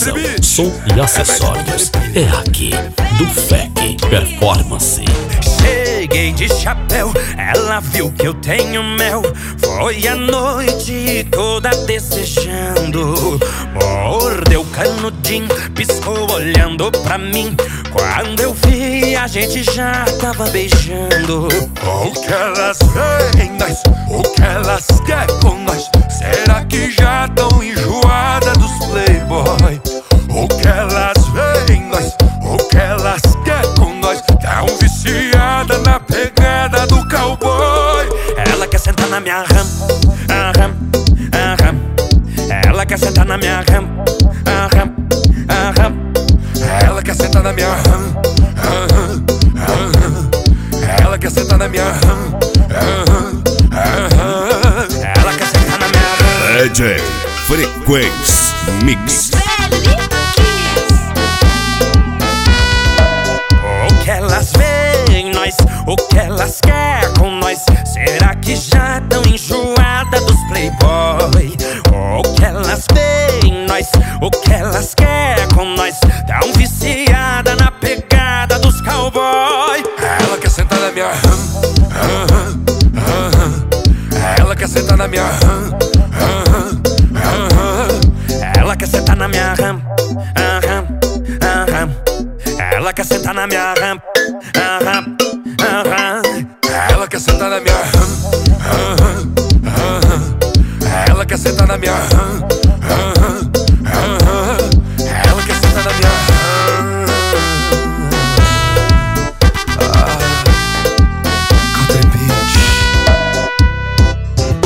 Iluminação, som e acessórios é aqui do FEC Performance. Cheguei de chapéu, ela viu que eu tenho mel. Foi a noite toda desejando. Mordeu canudinho, piscou olhando pra mim. Quando eu vi, a gente já tava beijando. O que elas veem nós, o que elas querem com nós? Será que já tão enjoada dos playboy? O que elas veem nós, o que elas querem com nós? Tão viciada na pegada do cowboy. Ela quer sentar na minha ram, ram, ram. Ela quer sentar na minha ram, ram, ram. Ela quer sentar na minha ram, ela quer sentar na minha ram, ela quer sentar na minha ram. DJ Frequência Mix. O que elas veem em nós, o que elas querem com nós? Será que já tão enjoada dos playboy? O que elas veem em nós, o que elas querem com nós? Tão viciada na pegada dos cowboy. Ela quer sentar na minha ela quer sentar na minha ela quer sentar na minha ram, ela quer sentar na minha ram, ela quer sentar na minha ela quer sentar na minha